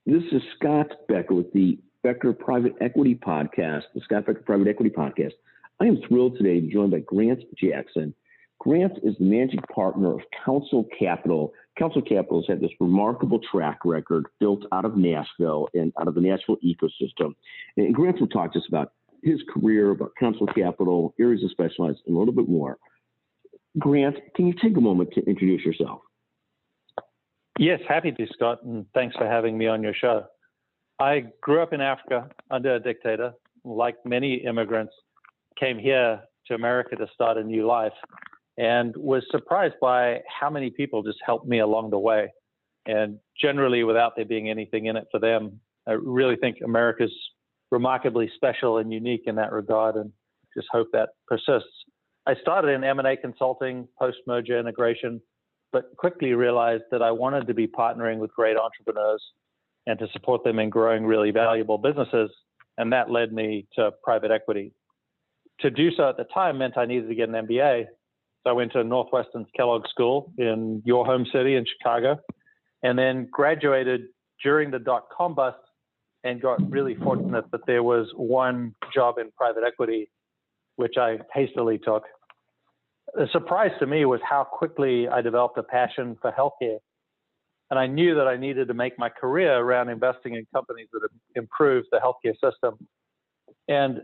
This is Scott Becker with the Becker Private Equity Podcast, the Scott Becker Private Equity Podcast. I am thrilled today to be joined by Grant Jackson. Grant is the managing partner of Council Capital. Council Capital has had this remarkable track record built out of Nashville and out of the Nashville ecosystem. And Grant will talk to us about his career, about Council Capital, areas of specialize, and a little bit more. Grant, can you take a moment to introduce yourself? Yes, happy to, Scott, and thanks for having me on your show. I grew up in Africa under a dictator. Like many immigrants, came here to America to start a new life and was surprised by how many people just helped me along the way. And generally, without there being anything in it for them, I really think America's remarkably special and unique in that regard, and just hope that persists. I started in M&A consulting, post-merger integration, but quickly realized that I wanted to be partnering with great entrepreneurs and to support them in growing really valuable businesses. And that led me to private equity. To do so at the time meant I needed to get an MBA. So I went to Northwestern's Kellogg School in your home city in Chicago, and then graduated during the dot-com bust and got really fortunate that there was one job in private equity, which I hastily took. The surprise to me was how quickly I developed a passion for healthcare. And I knew that I needed to make my career around investing in companies that improve the healthcare system. And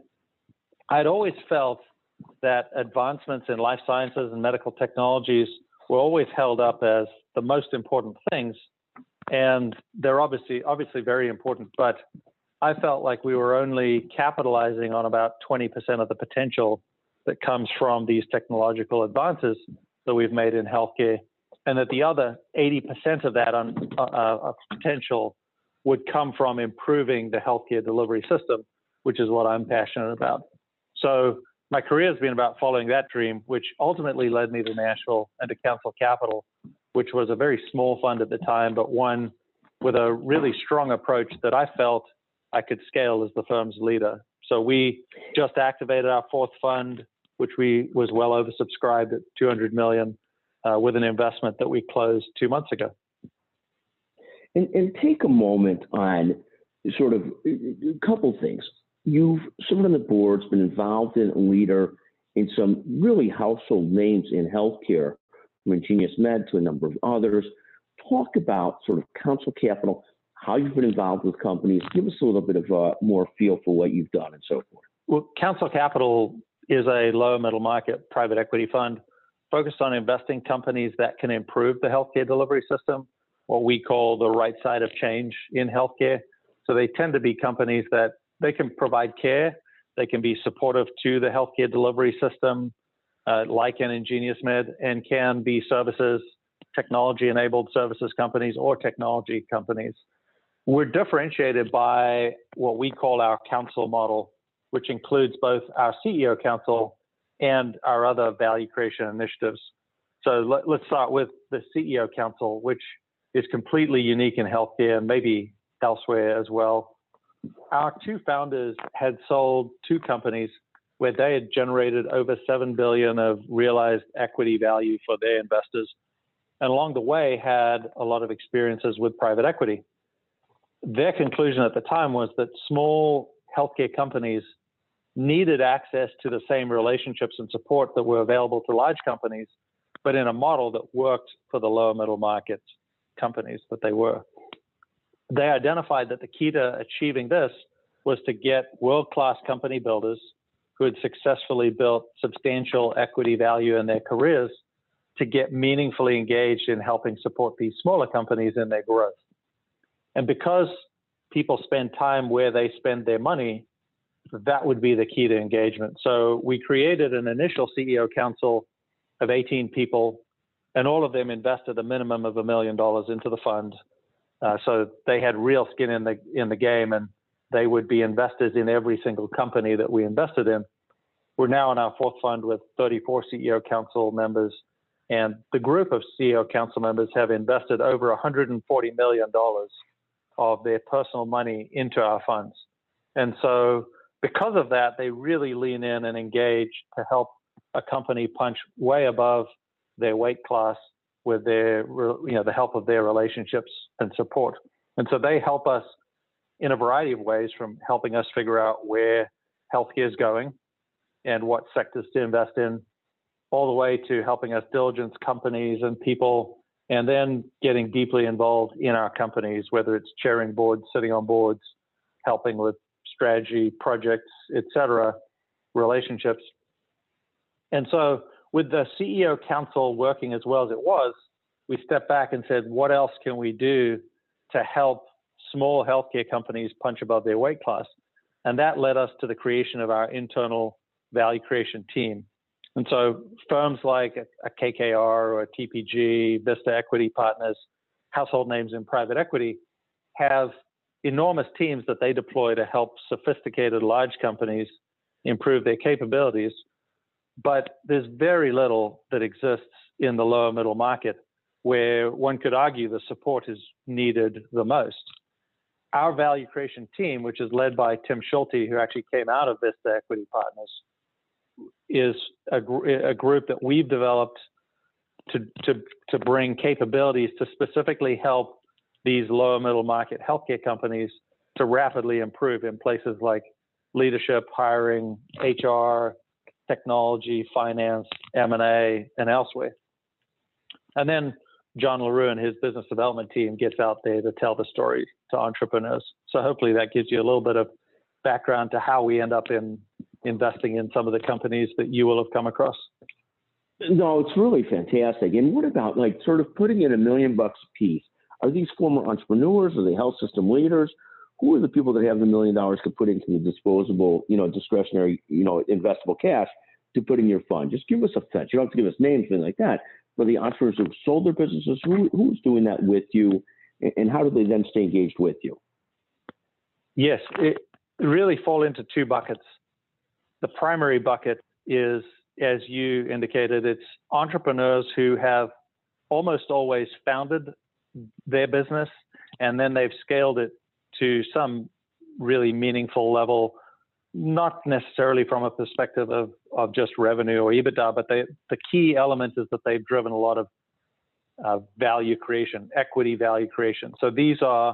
I'd always felt that advancements in life sciences and medical technologies were always held up as the most important things. And they're obviously very important, but I felt like we were only capitalizing on about 20% of the potential that comes from these technological advances that we've made in healthcare, and that the other 80% of that potential would come from improving the healthcare delivery system, which is what I'm passionate about. So my career has been about following that dream, which ultimately led me to Nashville and to Council Capital, which was a very small fund at the time, but one with a really strong approach that I felt I could scale as the firm's leader. So we just activated our fourth fund, which was well oversubscribed at $200 million with an investment that we closed 2 months ago. And take a moment on sort of a couple things. You've served on the boards, been involved in a leader in some really household names in healthcare, from IngeniousMed to a number of others. Talk about sort of Council Capital, how you've been involved with companies. Give us a little bit of a more feel for what you've done and so forth. Well, Council Capital is a lower middle market private equity fund focused on investing companies that can improve the healthcare delivery system, what we call the right side of change in healthcare. So they tend to be companies that they can provide care, they can be supportive to the healthcare delivery system, like an IngeniousMed, and can be services, technology-enabled services companies or technology companies. We're differentiated by what we call our council model, which includes both our CEO council and our other value creation initiatives. So let's start with the CEO council, which is completely unique in healthcare and maybe elsewhere as well. Our two founders had sold two companies where they had generated over $7 billion of realized equity value for their investors, and along the way had a lot of experiences with private equity. Their conclusion at the time was that small healthcare companies needed access to the same relationships and support that were available to large companies, but in a model that worked for the lower middle market companies that they were. They identified that the key to achieving this was to get world-class company builders who had successfully built substantial equity value in their careers to get meaningfully engaged in helping support these smaller companies in their growth. And because people spend time where they spend their money, that would be the key to engagement. So we created an initial CEO council of 18 people, and all of them invested a minimum of $1 million into the fund. So they had real skin in the game, and they would be investors in every single company that we invested in. We're now in our fourth fund with 34 CEO council members, and the group of CEO council members have invested over $140 million of their personal money into our funds. And so because of that, they really lean in and engage to help a company punch way above their weight class with their, the help of their relationships and support. And so they help us in a variety of ways, from helping us figure out where healthcare is going and what sectors to invest in, all the way to helping us diligence companies and people, and then getting deeply involved in our companies, whether it's chairing boards, sitting on boards, helping with strategy, projects, et cetera, relationships. And so with the CEO Council working as well as it was, we stepped back and said, what else can we do to help small healthcare companies punch above their weight class? And that led us to the creation of our internal value creation team. And so firms like a KKR or a TPG, Vista Equity Partners, household names in private equity, have enormous teams that they deploy to help sophisticated large companies improve their capabilities. But there's very little that exists in the lower middle market, where one could argue the support is needed the most. Our value creation team, which is led by Tim Schulte, who actually came out of Vista Equity Partners, is a group that we've developed to bring capabilities to specifically help these lower middle market healthcare companies to rapidly improve in places like leadership, hiring, HR, technology, finance, M&A, and elsewhere. And then John LaRue and his business development team gets out there to tell the story to entrepreneurs. So hopefully that gives you a little bit of background to how we end up in investing in some of the companies that you will have come across. No, it's really fantastic. And what about like sort of putting in $1 million a piece? Are these former entrepreneurs? Are they health system leaders? Who are the people that have the $1 million to put into the disposable, discretionary, investable cash to put in your fund? Just give us a sense. You don't have to give us names, anything like that. But the entrepreneurs who've sold their businesses, who's doing that with you, and how do they then stay engaged with you? Yes, it really fall into two buckets. The primary bucket is, as you indicated, it's entrepreneurs who have almost always founded their business, and then they've scaled it to some really meaningful level, not necessarily from a perspective of just revenue or EBITDA, but the key element is that they've driven a lot of value creation, equity value creation. So these are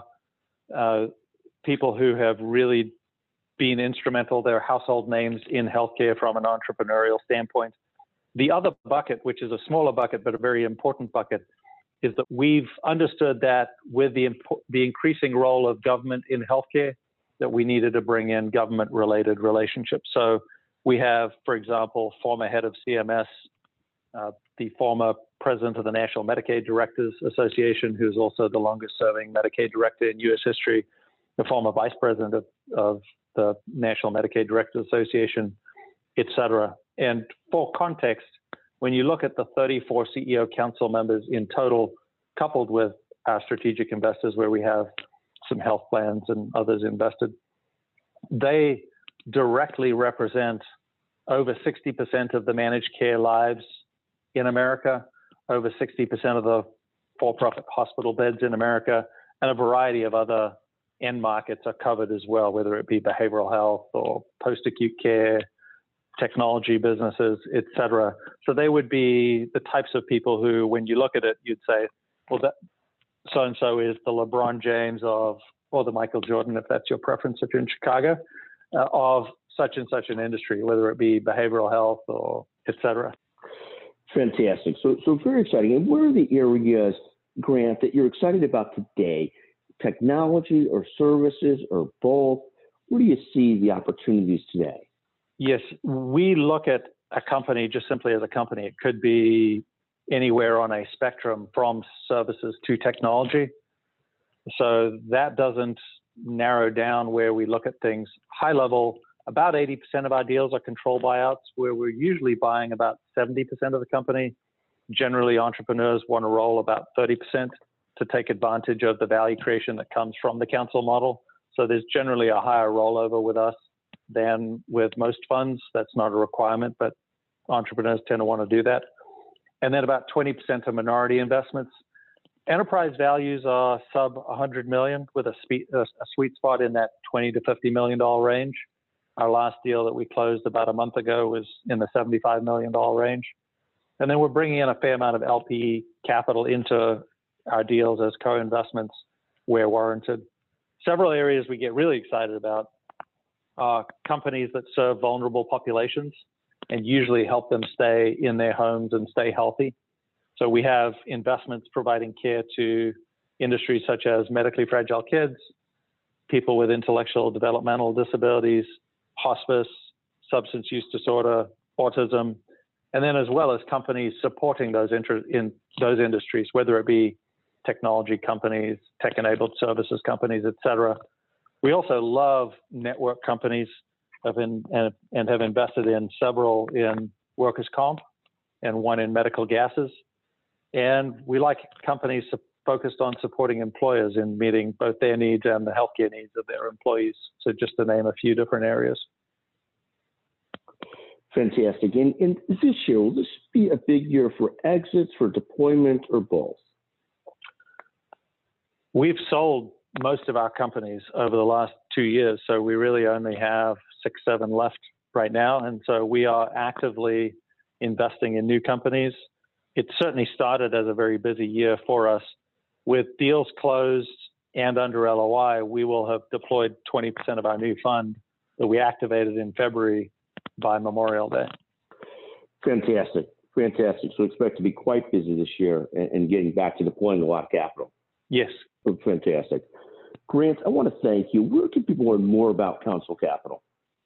people who have really been instrumental. They're household names in healthcare from an entrepreneurial standpoint. The other bucket, which is a smaller bucket but a very important bucket, is that we've understood that with the increasing role of government in healthcare, that we needed to bring in government-related relationships. So we have, for example, former head of CMS, the former president of the National Medicaid Directors Association, who's also the longest-serving Medicaid director in U.S. history, the former vice president of the National Medicaid Directors Association, et cetera. And for context, when you look at the 34 CEO Council members in total, coupled with our strategic investors, where we have some health plans and others invested, they directly represent over 60% of the managed care lives in America, over 60% of the for-profit hospital beds in America, and a variety of other end markets are covered as well, whether it be behavioral health or post-acute care, technology businesses, et cetera. So they would be the types of people who, when you look at it, you'd say, well, that so-and-so is the LeBron James of, or the Michael Jordan, if that's your preference, if you're in Chicago, of such and such an industry, whether it be behavioral health or et cetera. Fantastic. So very exciting. And what are the areas, Grant, that you're excited about today? Technology or services or both? Where do you see the opportunities today? Yes, we look at a company just simply as a company. It could be anywhere on a spectrum from services to technology. So that doesn't narrow down where we look at things. High level, about 80% of our deals are control buyouts, where we're usually buying about 70% of the company. Generally, entrepreneurs want to roll about 30% to take advantage of the value creation that comes from the council model. So there's generally a higher rollover with us than with most funds. That's not a requirement, but entrepreneurs tend to want to do that. And then about 20% are minority investments. Enterprise values are sub 100 million, with a sweet spot in that $20 to $50 million range. Our last deal that we closed about a month ago was in the $75 million range. And then we're bringing in a fair amount of LP capital into our deals as co-investments where warranted. Several areas we get really excited about are companies that serve vulnerable populations and usually help them stay in their homes and stay healthy. So we have investments providing care to industries such as medically fragile kids, people with intellectual developmental disabilities, hospice, substance use disorder, autism, and then as well as companies supporting those in those industries, whether it be technology companies, tech-enabled services companies, et cetera. We also love network companies and have invested in several in workers' comp and one in medical gases. And we like companies focused on supporting employers in meeting both their needs and the healthcare needs of their employees. So just to name a few different areas. Fantastic. And this year, will this be a big year for exits, for deployment, or both? We've sold most of our companies over the last 2 years, so we really only have 6, 7 left right now. And so we are actively investing in new companies. It certainly started as a very busy year for us. With deals closed and under LOI, we will have deployed 20% of our new fund that we activated in February by Memorial Day. Fantastic. Fantastic. So expect to be quite busy this year and getting back to deploying a lot of capital. Yes. Fantastic. Grant, I want to thank you. Where can people learn more about Counsel Capital?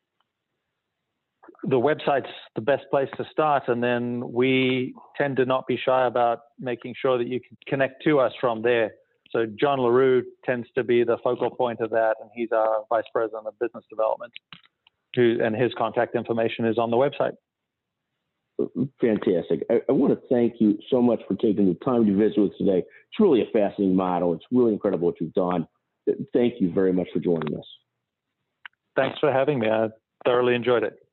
The website's the best place to start, and then we tend to not be shy about making sure that you can connect to us from there. So John LaRue tends to be the focal point of that, and he's our Vice President of Business Development, and his contact information is on the website. Fantastic. I want to thank you so much for taking the time to visit with us today. It's really a fascinating model. It's really incredible what you've done. Thank you very much for joining us. Thanks for having me. I thoroughly enjoyed it.